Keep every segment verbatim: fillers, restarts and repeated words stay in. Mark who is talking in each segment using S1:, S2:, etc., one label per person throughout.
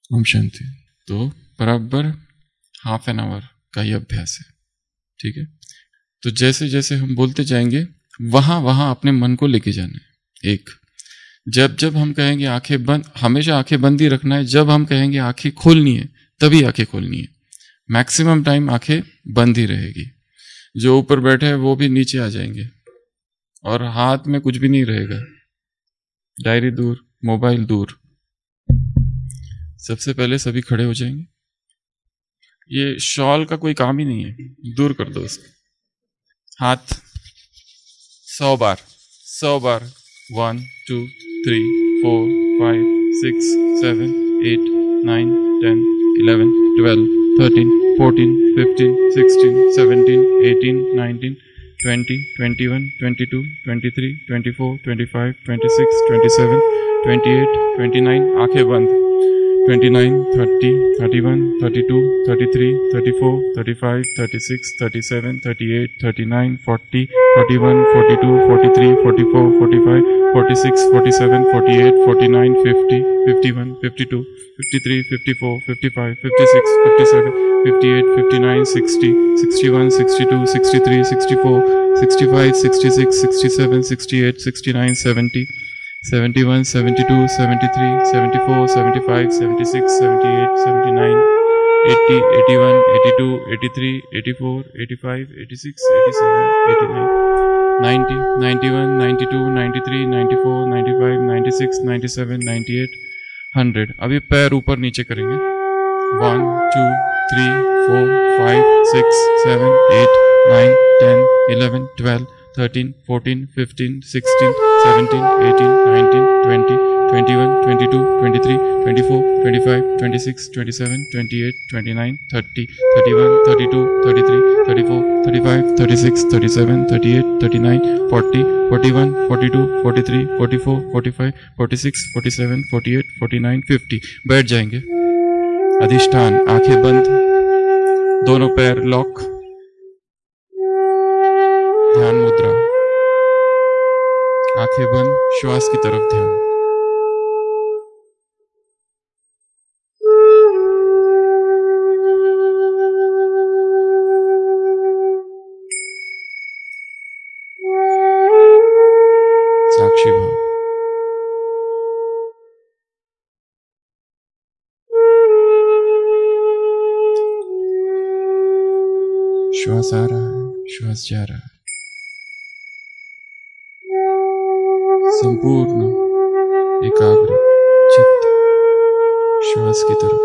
S1: ओम शांति। तो बराबर half an hour का ये अभ्यास है, ठीक है। तो जैसे जैसे हम बोलते जाएंगे वहां वहां अपने मन को लेके जाना है। एक, जब जब हम कहेंगे आंखें बंद, हमेशा आंखें बंद ही रखना है। जब हम कहेंगे आंखें खोलनी है तभी आंखें खोलनी है। मैक्सिमम टाइम आंखें बंद ही रहेगी। जो ऊपर बैठे हैं वो भी नीचे आ जाएंगे और हाथ में कुछ भी नहीं रहेगा। डायरी दूर, मोबाइल दूर। सबसे पहले सभी खड़े हो जाएंगे। ये शॉल का कोई काम ही नहीं है, दूर कर दो उसको। हाथ सौ बार, सौ बार। One two three four five six seven eight nine ten eleven twelve thirteen fourteen fifteen sixteen seventeen eighteen nineteen twenty twenty one twenty two twenty three twenty four twenty five twenty six twenty seven twenty eight twenty nine. आंखें बंद। Twenty nine thirty thirty one thirty two thirty three thirty four thirty five thirty six thirty seven thirty eight thirty nine forty forty one forty two forty three forty four forty five forty six forty seven forty eight forty nine fifty fifty one fifty two fifty three fifty four fifty five fifty six fifty seven fifty eight fifty nine sixty sixty one sixty two sixty three sixty four sixty five sixty six sixty seven sixty eight sixty nine seventy seventy-one, seventy-two, seventy-three, seventy-four, seventy-five, seventy-six, seventy-eight, seventy-nine, eighty, eighty-one, eighty-two, eighty-three, eighty-four, eighty-five, eighty-six, eighty-seven, eighty-nine, ninety, ninety-one, ninety-two, ninety-three, ninety-four, ninety-five, ninety-six, ninety-seven, ninety-eight, one hundred। अभी पैर ऊपर नीचे करेंगे। one, two, three, four, five, six, seven, eight, nine, ten, eleven, twelve, thirteen, fourteen, fifteen, sixteen, seventeen, eighteen, nineteen, twenty, twenty-one, twenty-two, twenty-three, twenty-four, twenty-five, twenty-six, twenty-seven, twenty-eight, twenty-nine, thirty, thirty-one, thirty-two, thirty-three, thirty-four, thirty-five, thirty-six, thirty-seven, thirty-eight, thirty-nine, forty, forty-one, forty-two, forty-three, forty-four, forty-five, forty-six, forty-seven, forty-eight, forty-nine, fifty। बैठ जाएंगे। अधिष्ठान, आंखें बंद, दोनों पैर lock, ध्यान मुद्रा। आंखें बंद, श्वास की तरफ ध्यान। साक्षी भाव। श्वास आ रहा है, श्वास जा रहा है। संपूर्ण एकाग्र चित्त श्वास की तरफ।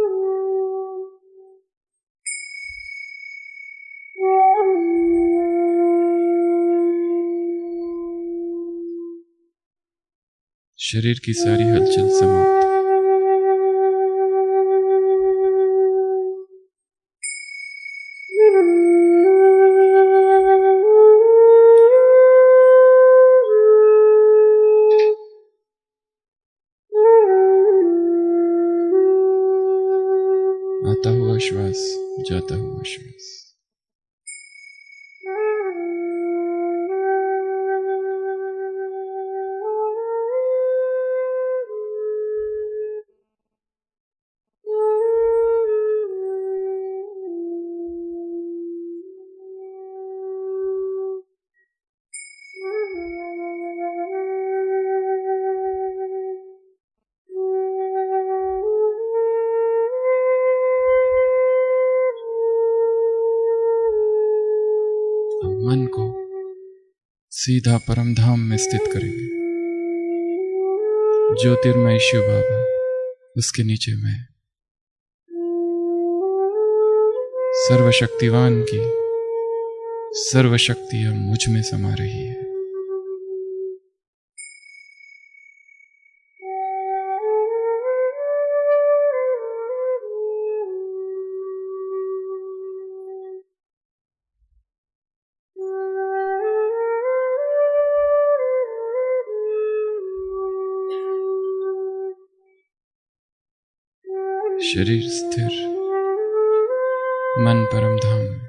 S1: शरीर की सारी हलचल समाप्त। आता हुआ श्वास, जाता हुआ श्वास। मन को सीधा परम धाम में स्थित करेंगे। ज्योतिर्मय शिव बाबा, उसके नीचे मैं। सर्वशक्तिवान की सर्वशक्ति अब मुझ में समा रही है। शरीर स्थिर, मन परम धाम में।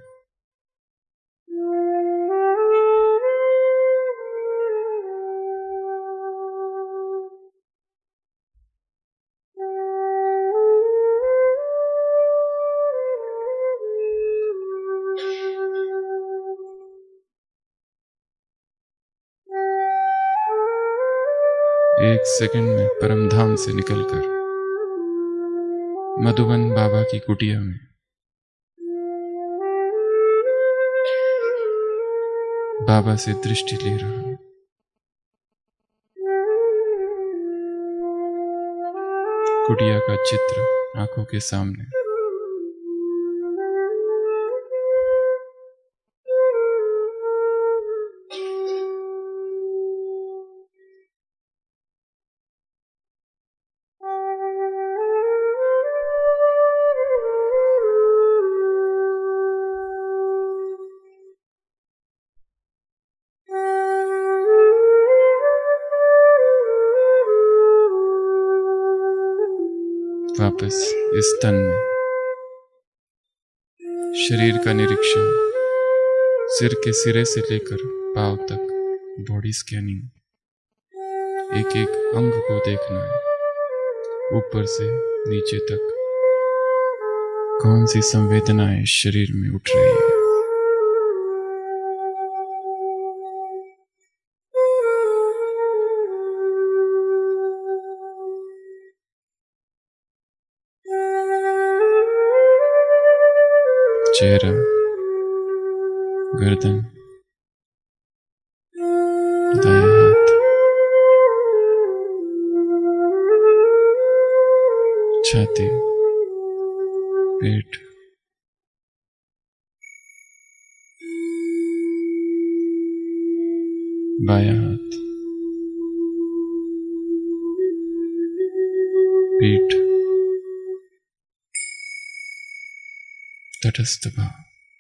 S1: एक सेकंड में परमधाम से निकलकर मधुबन बाबा की कुटिया में बाबा से दृष्टि ले रहा हूं। कुटिया का चित्र आंखों के सामने। वापस इस तन में शरीर का निरीक्षण, सिर के सिरे से लेकर पांव तक बॉडी स्कैनिंग, एक एक अंग को देखना है, ऊपर से नीचे तक कौन सी संवेदनाएं शरीर में उठ रही है। चेहरा, गर्दन, दायां हाथ, छाती, पेट, बायां हाथ, पीठ, तटस्थ भाव,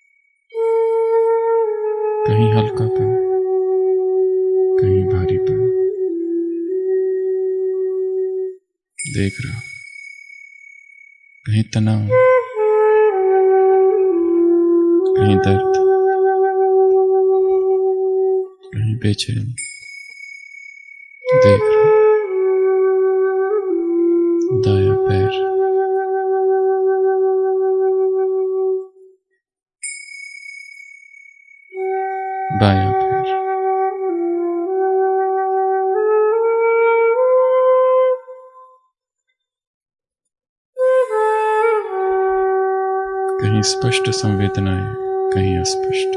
S1: कहीं हल्कापन, कहीं भारीपन, देख रहा, कहीं तनाव, कहीं दर्द, कहीं बेचैनी, देख रहा, दायां पैर, बायां पैर, कहीं स्पष्ट संवेदनाएं, कहीं अस्पष्ट।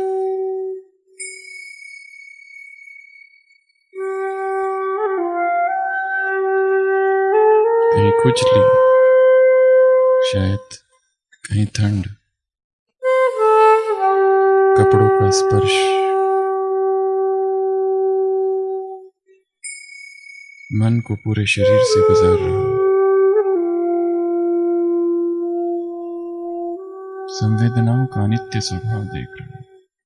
S1: कहीं खुजली, शायद कहीं ठंड, कपड़ों का स्पर्श, मन को पूरे शरीर से गुजार रहा हूं। संवेदनाओं का नित्य स्वभाव देख रहा हूं।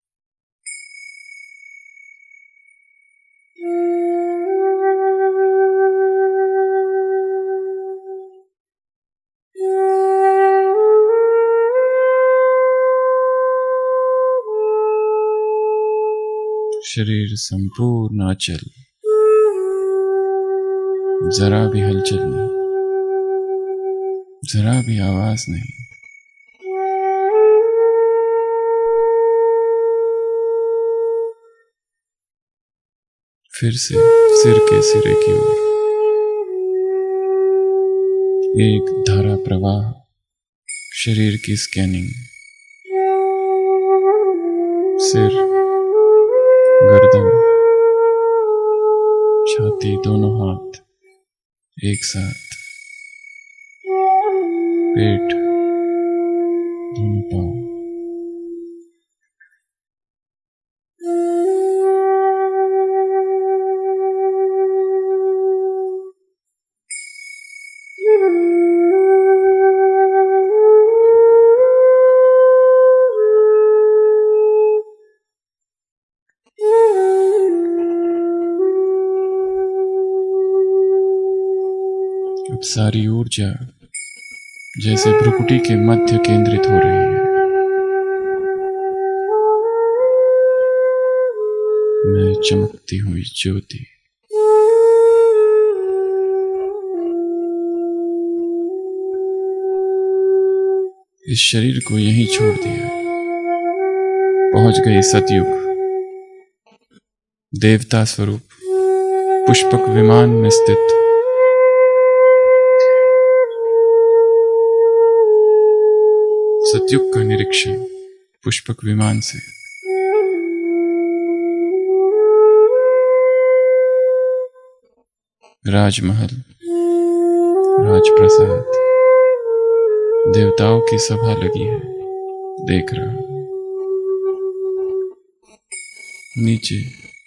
S1: शरीर संपूर्ण अचल, जरा भी हलचल नहीं, जरा भी आवाज नहीं। फिर से सिर के सिरे की ओर एक धारा प्रवाह, शरीर की स्कैनिंग, सिर, गर्दन, छाती, दोनों हाथ एक साथ, पेट, दोनों पांव, अब सारी ऊर्जा जैसे भ्रुकुटी के मध्य केंद्रित हो रही है। मैं चमकती हुई ज्योति, इस शरीर को यहीं छोड़ दिया, पहुंच गई सतयुग, देवता स्वरूप पुष्पक विमान में स्थित सतयुग का निरीक्षण पुष्पक विमान से। राजमहल, राजप्रसाद, देवताओं की सभा लगी है, देख रहा हूं। नीचे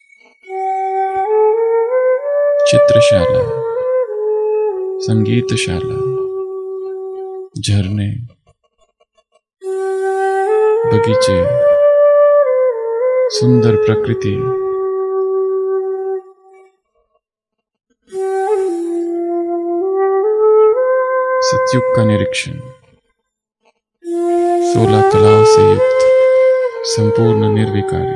S1: चित्रशाला, संगीतशाला, झरने, बगीचे, सुंदर प्रकृति, सतयुग का निरीक्षण, सोलह कलाओं से युक्त संपूर्ण निर्विकारी।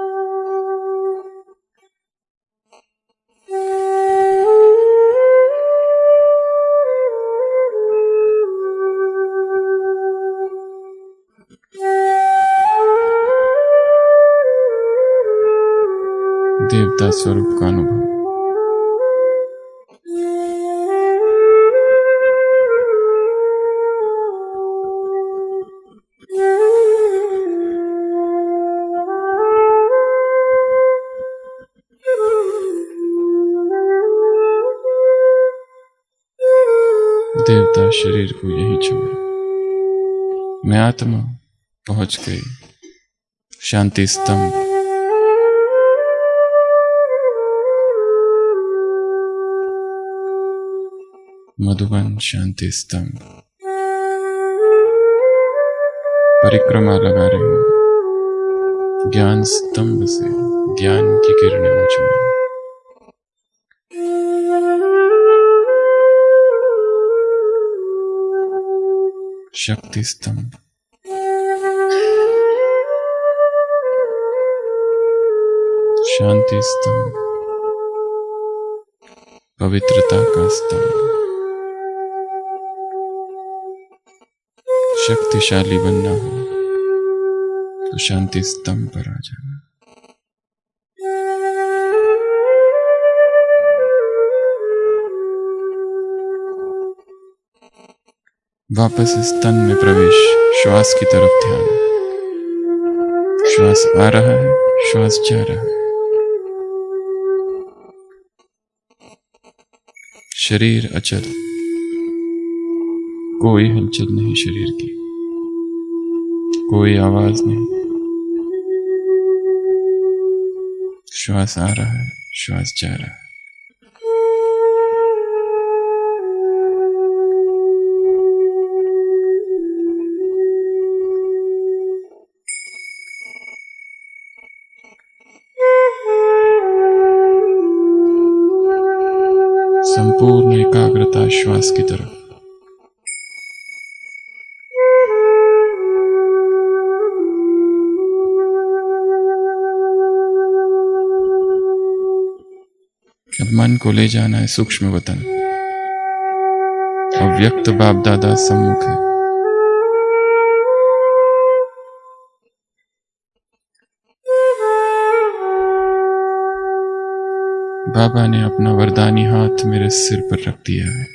S1: देवता स्वरूप का अनुभव। देवता शरीर को यही छोड़, मैं आत्मा पहुंच गई शांति स्तंभ। मधुबन शांति स्तंभ परिक्रमा लगा रही हूं, ज्ञान स्तंभ से ज्ञान की किरणें मुझ में। शक्ति स्तंभ शांति स्तंभ पवित्रता का स्तंभ। शक्तिशाली बनना हो तो शांति स्तंभ पर आ जाना। वापस इस तन में प्रवेश, श्वास की तरफ ध्यान। श्वास आ रहा है, श्वास जा रहा है। शरीर अचल, कोई हलचल नहीं शरीर की, कोई आवाज नहीं। श्वास आ रहा है, श्वास जा रहा है। संपूर्ण एकाग्रता श्वास की तरफ। अब मन को ले जाना है सूक्ष्म वतन। अव्यक्त बाप दादा सम्मुख है। बाबा ने अपना वरदानी हाथ मेरे सिर पर रख दिया है।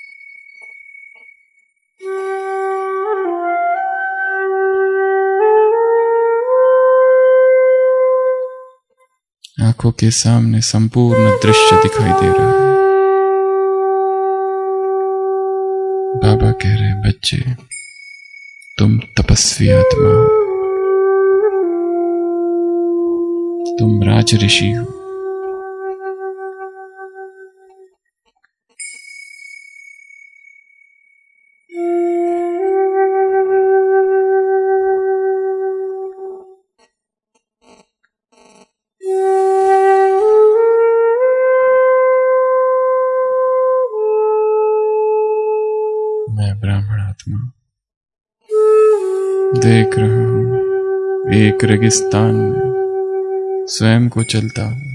S1: आंखों के सामने संपूर्ण दृश्य दिखाई दे रहा है। बाबा कह रहे हैं, बच्चे तुम तपस्वी आत्मा हो, तुम राज ऋषि हो। मैं ब्राह्मण आत्मा देख रहा हूं, एक रेगिस्तान में स्वयं को चलता हूं।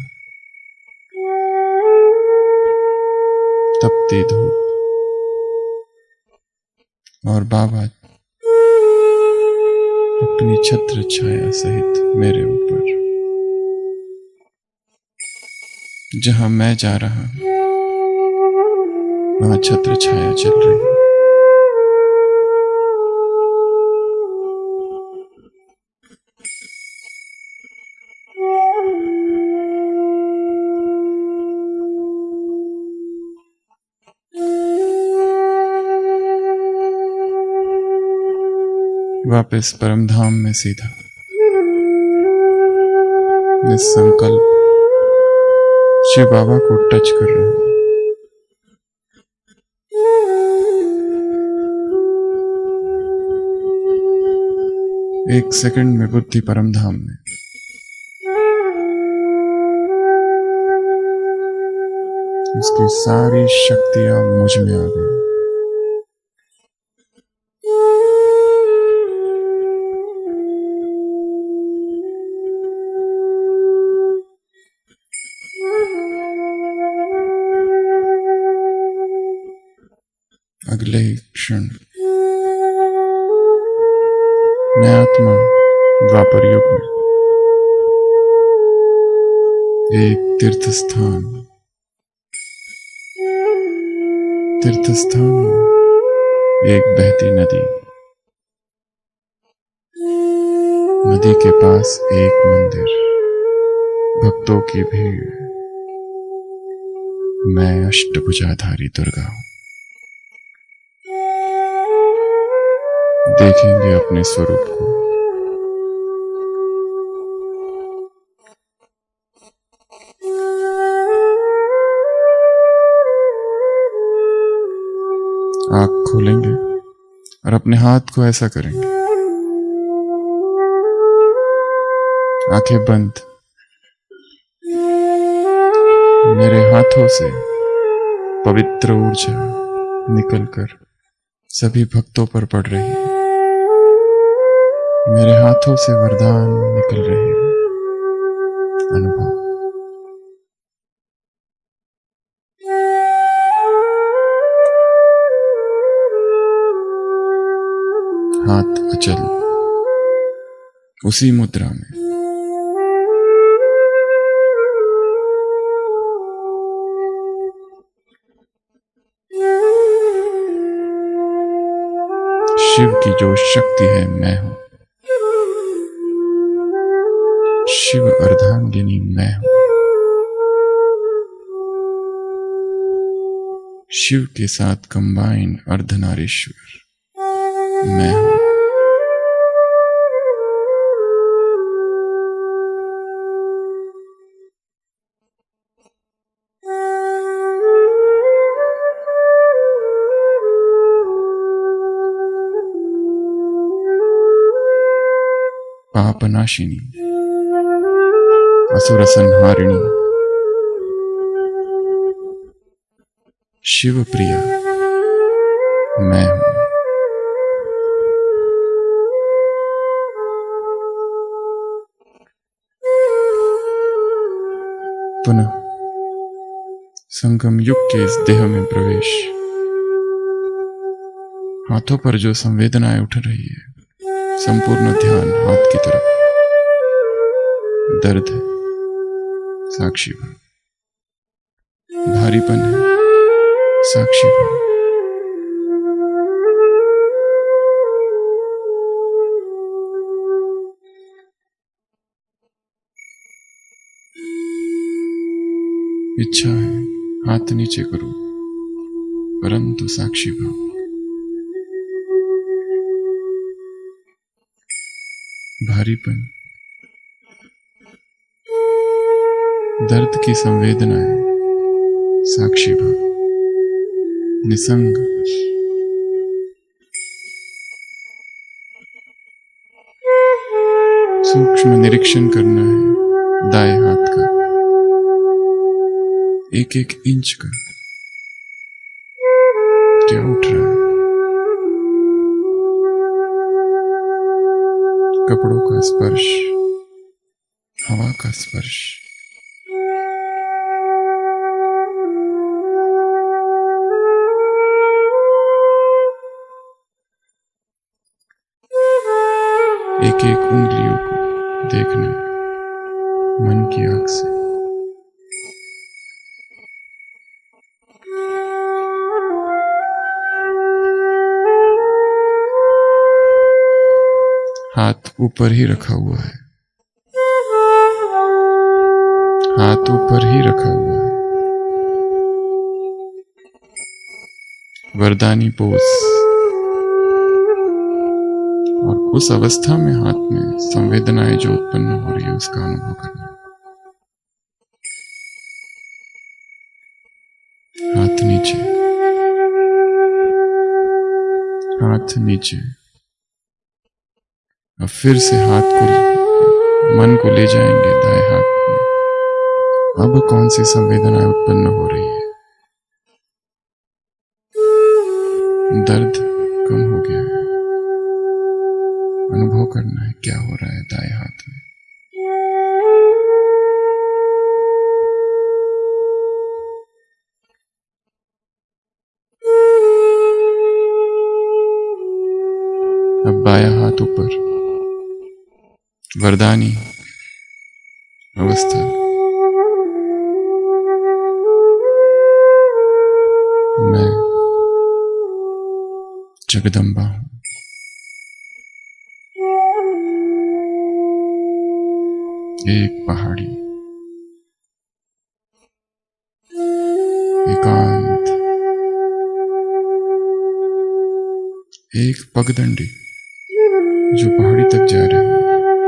S1: तपती धूप और बाबा अपनी छत्र छाया सहित मेरे ऊपर जहां मैं जा रहा हूं वहां छत्र छाया चल रही है। वापस परमधाम में सीधा निसंकल्प शिव बाबा को टच कर रहा हूं। एक सेकंड में बुद्धि परमधाम में। उसकी सारी शक्तियां मुझ में आ गई। अगले ही क्षण मैं आत्मा द्वापर युग में एक तीर्थ स्थान तीर्थ स्थान में एक बहती नदी, नदी के पास एक मंदिर, भक्तों की भीड़। मैं अष्टभुजाधारी दुर्गा हूं। देखेंगे अपने स्वरूप को। आंख खोलेंगे और अपने हाथ को ऐसा करेंगे, आंखें बंद। मेरे हाथों से पवित्र ऊर्जा निकलकर सभी भक्तों पर पड़ रही है। मेरे हाथों से वरदान निकल रहे हैं। अनुभव। हाथ अचल, उसी मुद्रा में। शिव की जो शक्ति है मैं हूं। शिव अर्धांगिनी मैं हूं। शिव के साथ कंबाइन अर्धनारीश्वर मैं हूं। पापनाशिनी, असुर संहारिणी, शिव प्रिया मैं हूं। पुनः संगम युग के इस देह में प्रवेश। हाथों पर जो संवेदनाएं उठ रही है, संपूर्ण ध्यान हाथ की तरफ। दर्द है, साक्षी भाव। भारीपन है, साक्षी भाव। इच्छा है हाथ नीचे करो, परंतु साक्षी भाव। भारीपन, दर्द की संवेदनाएं, साक्षी भाव। निसंग, सूक्ष्म निरीक्षण करना है दाएं हाथ का, एक एक इंच का। क्या उठ रहा है? कपड़ों का स्पर्श, हवा का स्पर्श। एक एक उंगलियों को देखना मन की आंख से। हाथ ऊपर ही रखा हुआ है, हाथ ऊपर ही रखा हुआ है। वरदानी पोज। और उस अवस्था में हाथ में संवेदनाएं जो उत्पन्न हो रही है उसका अनुभव करना। हाथ नीचे, हाथ नीचे। अब फिर से हाथ को, मन को ले जाएंगे दाएं हाथ में। अब कौन सी संवेदनाएं उत्पन्न हो रही है? दर्द कम हो गया है। अनुभव करना है क्या हो रहा है दाएं हाथ में। अब बायां हाथ ऊपर, वरदानी अवस्था। मैं जगदम्बा हूं। एक पहाड़ी, एकांत, एक पगडंडी जो पहाड़ी तक जा रही है।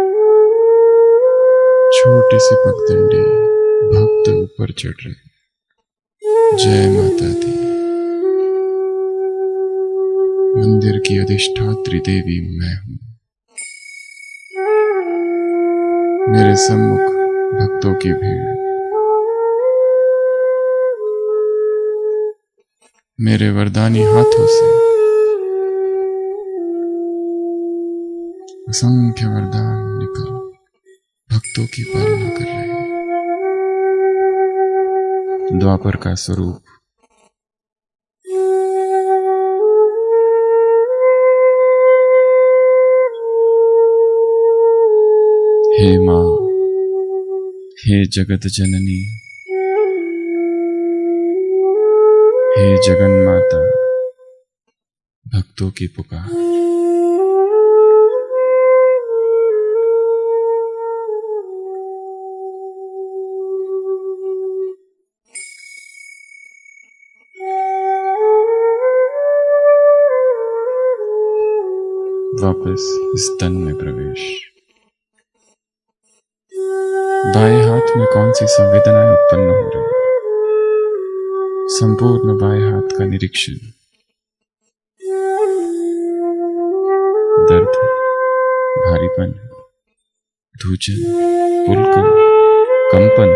S1: छोटी सी पगडंडी, भक्त ऊपर चढ़ रहे। जय माता दी। मंदिर की अधिष्ठात्री देवी मैं हूं। मेरे सम्मुख भक्तों की भीड़। मेरे वरदानी हाथों से असंख्य वरदान निकल भक्तों की पालना कर रहे हैं। द्वापर का स्वरूप। हे मां, हे जगत जननी, हे जगन माता, भक्तों की पुकार। वापस इस तन में प्रवेश। बाएं हाथ में कौन सी संवेदनाएं उत्पन्न हो रही है? संपूर्ण बाएं हाथ का निरीक्षण। दर्द, भारीपन, धूजन, पुलकन, कंपन।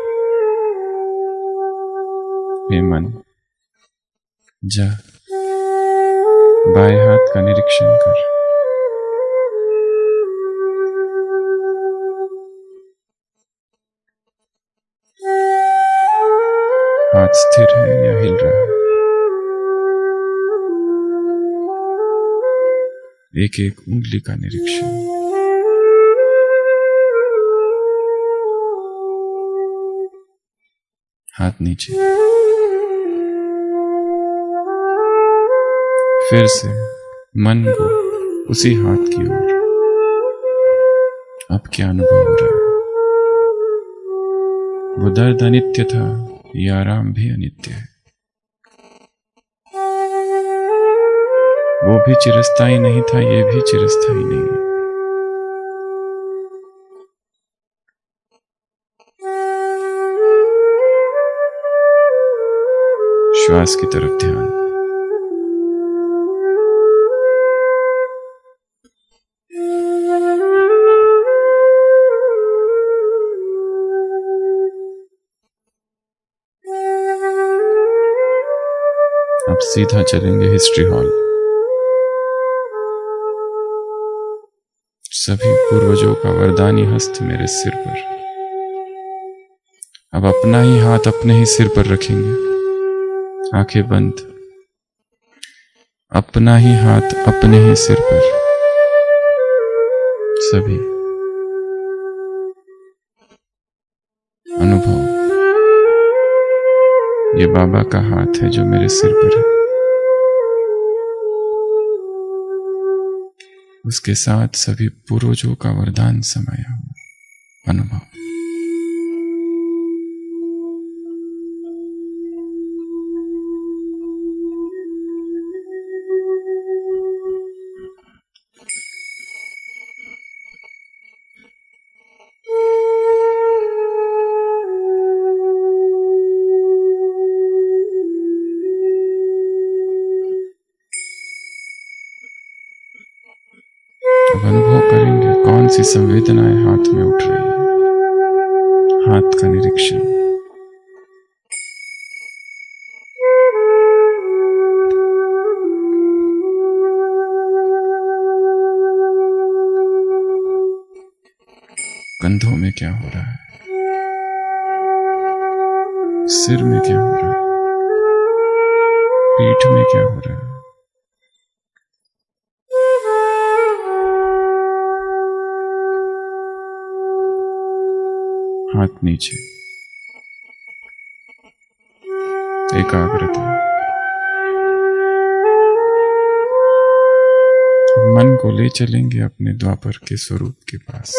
S1: हे मन, जा बाएं हाथ का निरीक्षण कर। हाथ स्थिर है या हिल रहा है? एक एक उंगली का निरीक्षण। हाथ नीचे। फिर से मन को उसी हाथ की ओर। अब क्या अनुभव हो रहा है? वो दर्द अनित्य था, ये आराम भी अनित्य है। वो भी चिरस्थायी नहीं था, ये भी चिरस्थायी नहीं है। श्वास की तरफ ध्यान। अब सीधा चलेंगे हिस्ट्री हॉल। सभी पूर्वजों का वरदानी हस्त मेरे सिर पर। अब अपना ही हाथ अपने ही सिर पर रखेंगे, आंखें बंद। अपना ही हाथ अपने ही सिर पर। सभी अनुभव, ये बाबा का हाथ है जो मेरे सिर पर है। उसके साथ सभी पूर्वजों का वरदान समाया हुआ अनुभव। अब अनुभव करेंगे कौन सी संवेदनाएं हाथ में उठ रही है। हाथ का निरीक्षण, कंधों में क्या हो रहा है, सिर में क्या हो रहा है, पीठ में क्या हो रहा है। हाथ नीचे, एकाग्रता। मन को ले चलेंगे अपने द्वापर के स्वरूप के पास।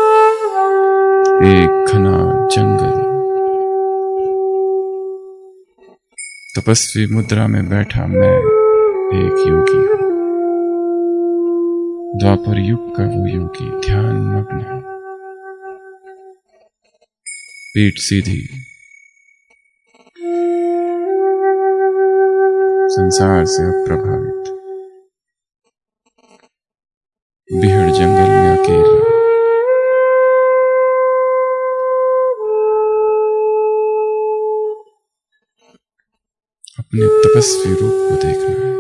S1: एक घना जंगल, तपस्वी मुद्रा में बैठा मैं एक योगी हूं। द्वापर युग का वो योगी ध्यान मग्न है, पीठ सीधी, संसार से अप्रभावित, बिहड़ जंगल में अकेला। अपने तपस्वी रूप को देखना है।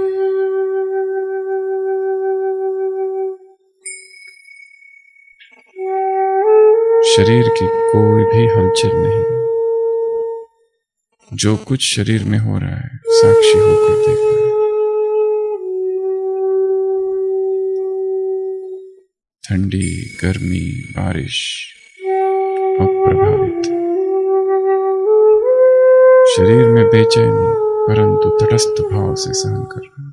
S1: शरीर की कोई भी हलचल नहीं, जो कुछ शरीर में हो रहा है साक्षी होकर देखना है। ठंडी, गर्मी, बारिश, अप्रभावित। शरीर में बेचैनी, परंतु तटस्थ भाव से सहन करना।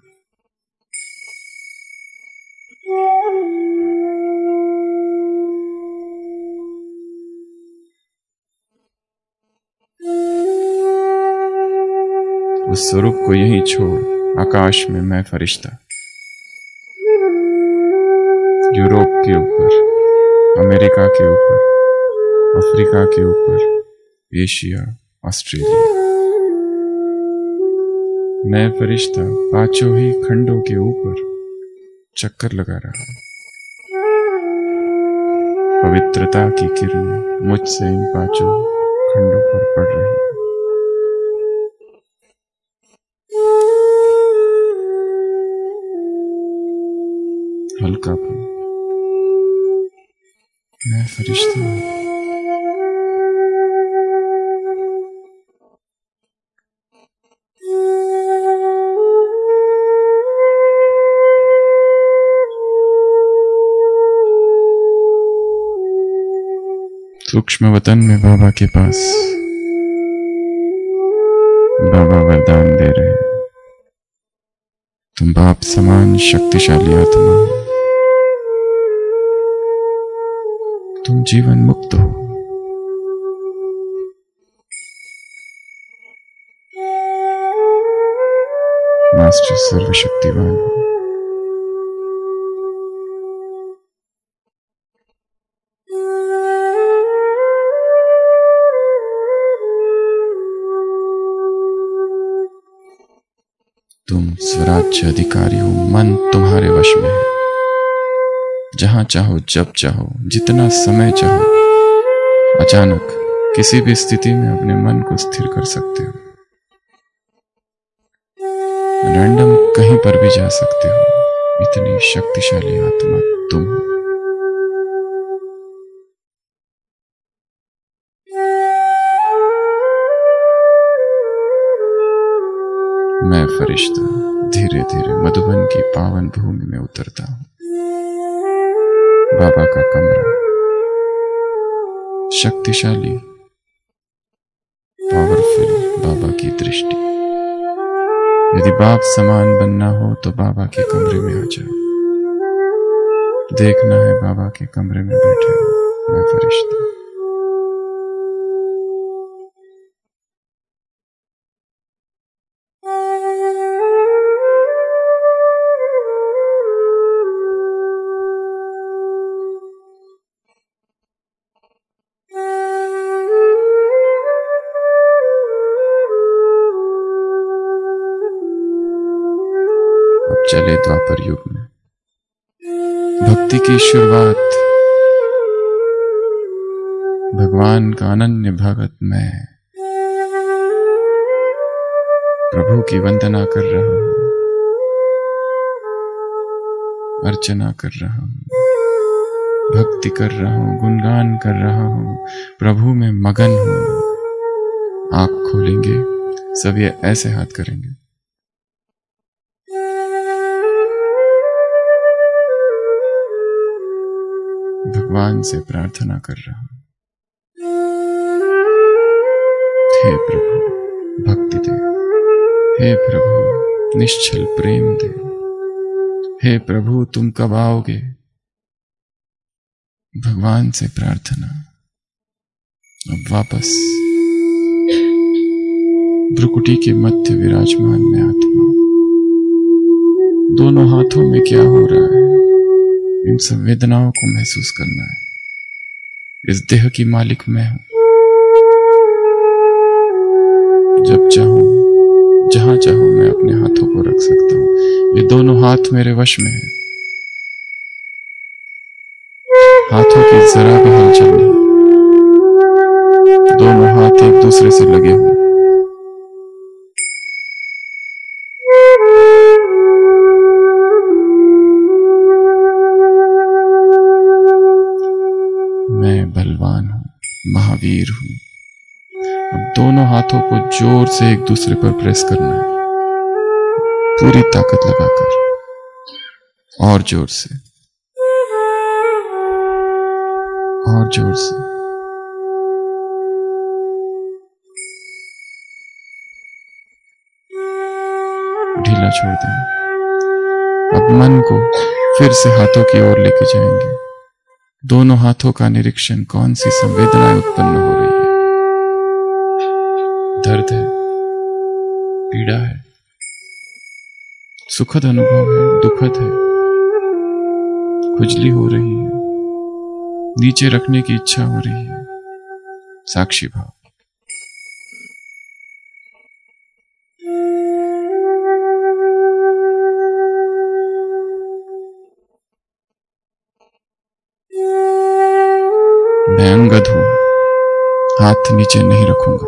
S1: उस स्वरूप को यहीं छोड़ आकाश में मैं फरिश्ता, यूरोप के ऊपर, अमेरिका के ऊपर, अफ्रीका के ऊपर, एशिया, ऑस्ट्रेलिया। मैं फरिश्ता पांचों ही खंडों के ऊपर चक्कर लगा रहा हूं। पवित्रता की किरणें मुझसे इन पांचों खंडों पर पड़ रही है। हल्कापन, मैं फरिश्ता हूं। सूक्ष्म वतन में बाबा के पास बाबा वरदान दे रहे हैं, तुम बाप समान शक्तिशाली आत्मा हो, तुम जीवन मुक्त हो। मास्टर सर्वशक्तिवान हो। तुम स्वराज्य अधिकारी हो, मन तुम्हारे वश में है। जहां चाहो, जब चाहो, जितना समय चाहो, अचानक किसी भी स्थिति में अपने मन को स्थिर कर सकते हो। रैंडम कहीं पर भी जा सकते हो। इतनी शक्तिशाली आत्मा तुम हो। मैं फरिश्ता धीरे धीरे मधुबन की पावन भूमि में उतरता हूं। बाबा का कमरा शक्तिशाली, पावरफुल बाबा की दृष्टि। यदि बाप समान बनना हो तो बाबा के कमरे में आ जाओ। देखना है बाबा के कमरे में बैठे मैं फरिश्ता। अब चले द्वापर युग में भक्ति की शुरुआत, भगवान का अनन्य भगत मैं प्रभु की वंदना कर रहा हूं, अर्चना कर रहा हूं, भक्ति कर रहा हूं, गुणगान कर रहा हूं, प्रभु में मगन हूं। आंख खोलेंगे सब ये ऐसे हाथ करेंगे। भगवान से प्रार्थना कर रहा हूं, हे प्रभु भक्ति दे, हे प्रभु निश्चल प्रेम दे, हे प्रभु तुम कब आओगे। भगवान से प्रार्थना। अब वापस भ्रुकुटी के मध्य विराजमान में आत्मा, दोनों हाथों में क्या हो रहा है इन संवेदनाओं को महसूस करना है। इस देह की मालिक मैं हूं। जब चाहूं जहां चाहूं मैं अपने हाथों को रख सकता हूं। ये दोनों हाथ मेरे वश में हैं। हाथों की जरा भी हलचल नहीं, दोनों हाथ एक दूसरे से लगे हुए। मैं बलवान हूं, महावीर हूं। अब दोनों हाथों को जोर से एक दूसरे पर प्रेस करना है, पूरी ताकत लगाकर, और जोर से, और जोर से। ढीला छोड़ दें। अब मन को फिर से हाथों की ओर लेके जाएंगे। दोनों हाथों का निरीक्षण, कौन सी संवेदनाएं उत्पन्न हो रही है। दर्द है, पीड़ा है, सुखद अनुभव है, दुखद है, खुजली हो रही है, नीचे रखने की इच्छा हो रही है। साक्षी भाव। मैं अंगद हूं, हाथ नीचे नहीं रखूंगा।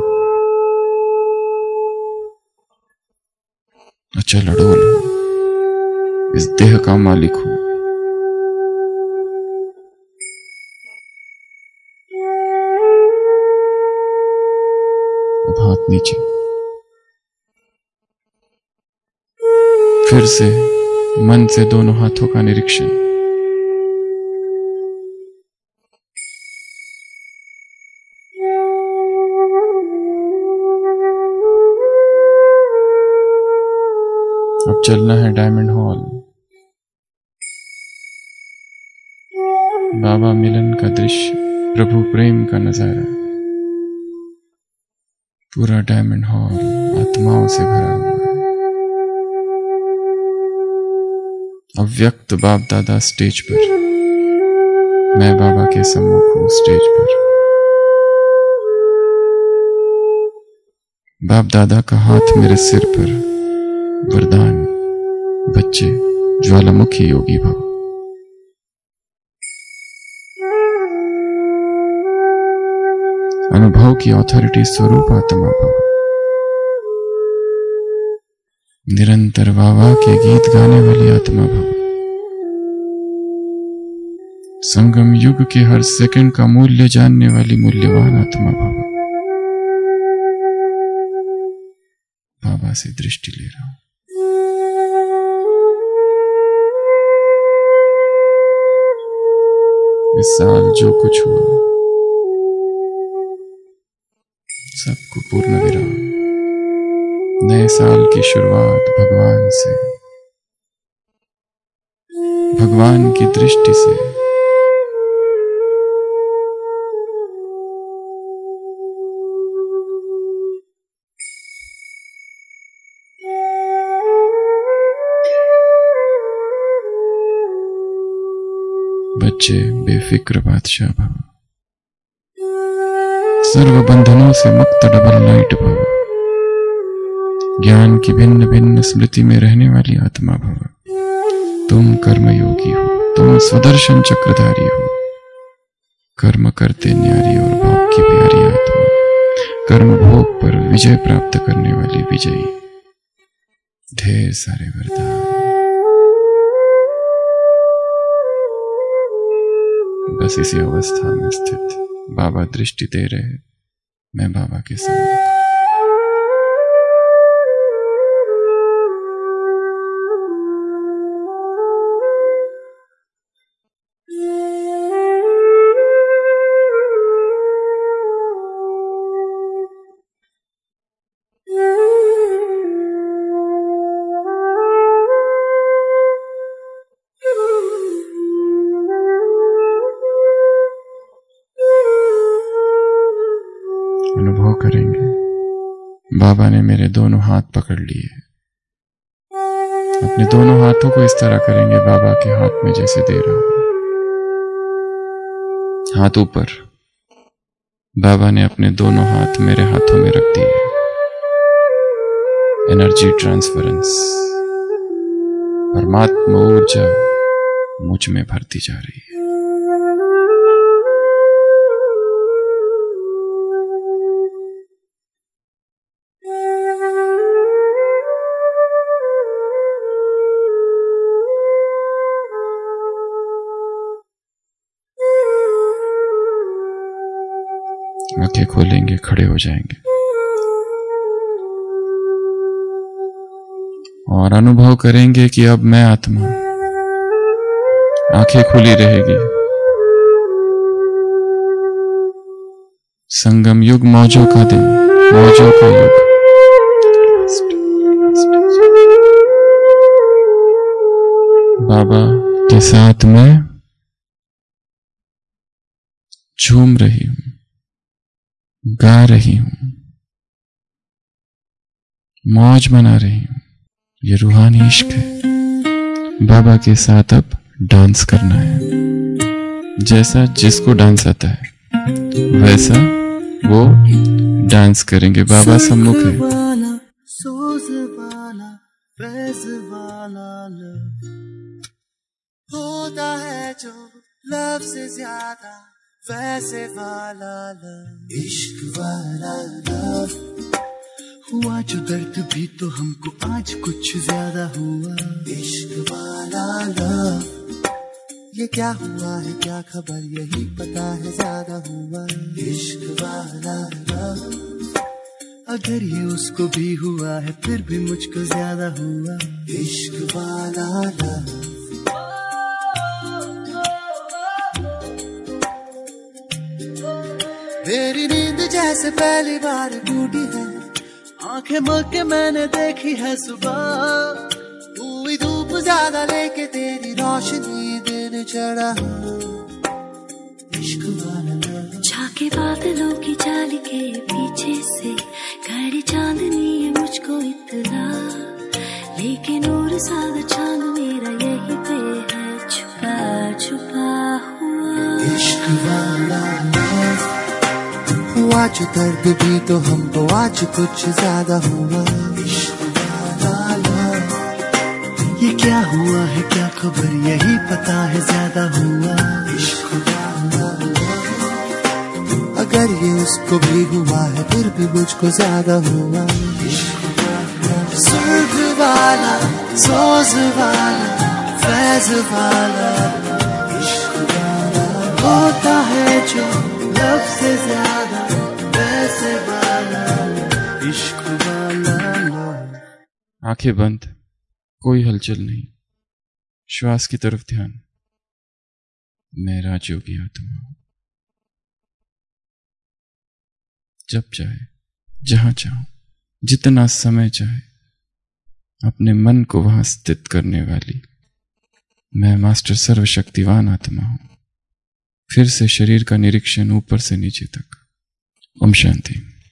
S1: अचल अडोल हूं, इस देह का मालिक हूं। अब हाथ नीचे, फिर से मन से दोनों हाथों का निरीक्षण। अब चलना है डायमंड हॉल। बाबा मिलन का दृश्य, प्रभु प्रेम का नजारा। पूरा डायमंड हॉल आत्माओं से भरा हुआ है। अव्यक्त बाप दादा स्टेज पर, मैं बाबा के सम्मुख हूं स्टेज पर। बाप दादा का हाथ मेरे सिर पर, वरदान बच्चे ज्वालामुखी योगी भव। अनुभव की ऑथोरिटी स्वरूप आत्मा भव। निरंतर वावा के गीत गाने वाली आत्मा भव। संगम युग के हर सेकंड का मूल्य जानने वाली मूल्यवान आत्मा भव। बाबा से दृष्टि ले रहा हूं। इस साल जो कुछ हुआ सबको पूर्ण विराम। नए साल की शुरुआत भगवान से, भगवान की दृष्टि से बच्चे बेफिक्र बादशाह भव, सर्व बंधनों से मुक्त डबल लाइट भव, ज्ञान की भिन्न भिन्न स्मृति में रहने वाली आत्मा भव। तुम कर्मयोगी हो, तुम स्वदर्शन चक्रधारी हो, कर्म करते न्यारी और भोग की प्यारी आत्मा, कर्म भोग पर विजय प्राप्त करने वाली विजयी। ढेर सारे वरदान। बस इसी अवस्था में स्थित बाबा दृष्टि दे रहे, मैं बाबा के सामने। अनुभव करेंगे बाबा ने मेरे दोनों हाथ पकड़ लिए। अपने दोनों हाथों को इस तरह करेंगे बाबा के हाथ में जैसे दे रहा हूं। हाथ ऊपर, बाबा ने अपने दोनों हाथ मेरे हाथों में रख दिए। एनर्जी ट्रांसफरेंस, परमात्मा ऊर्जा मुझ में भरती जा रही है। आंखें खोलेंगे, खड़े हो जाएंगे और अनुभव करेंगे कि अब मैं आत्मा, आंखें खुली रहेगी। संगम युग मौजों का दिन, मौजों का युग। बाबा के साथ मैं झूम रही हूं, गा रही हूं, मौज मना रही हूं। ये रूहानी इश्क है। बाबा के साथ अब डांस करना है। जैसा जिसको डांस आता है वैसा वो डांस करेंगे। बाबा सम्मुख है।
S2: सोज वाला, फैज वाला लव होता है जो लव से ज्यादा वैसे वाला लव, इश्क वाला लव। हुआ जो दर्द भी तो हमको आज कुछ ज्यादा हुआ, इश्क वाला लव। ये क्या हुआ है क्या खबर, यही पता है ज्यादा हुआ, इश्क वाला लव। अगर ये उसको भी हुआ है फिर भी मुझको ज्यादा हुआ, इश्क वाला लव। मेरी नींद जैसे पहली बार टूटी है, आंखें मल के मैंने देखी है सुबह। हुई धूप ज्यादा लेके तेरी रोशनी दिन चढ़ा, इश्क वाला लव।
S3: झाके बादलों की जाली के पीछे से खड़ी चांदनी है मुझको इतना, लेकिन और सादा चांद मेरा यही पे है छुपा छुपा हुआ,
S2: इश्क वाला लव। हुआ जो दर्द भी तो हमको आज कुछ ज्यादा हुआ, इश्क वाला लव। ये क्या हुआ है क्या खबर, यही पता है ज्यादा हुआ, इश्क वाला लव। अगर ये उसको भी हुआ है फिर भी मुझको ज्यादा हुआ, इश्क वाला लव। सुर्ग वाला, सोज वाला, फैज वाला, इश्क वाला होता है जो लव से ज्यादा वैसे वाला, इश्क वाला लव।
S1: आंखें बंद, कोई हलचल नहीं, श्वास की तरफ ध्यान। मैं राजयोगी आत्मा हूं। जब चाहे, जहां चाहूं, जितना समय चाहे, अपने मन को वहां स्थित करने वाली मैं मास्टर सर्वशक्तिवान आत्मा हूं। फिर से शरीर का निरीक्षण ऊपर से नीचे तक। ओम शांति।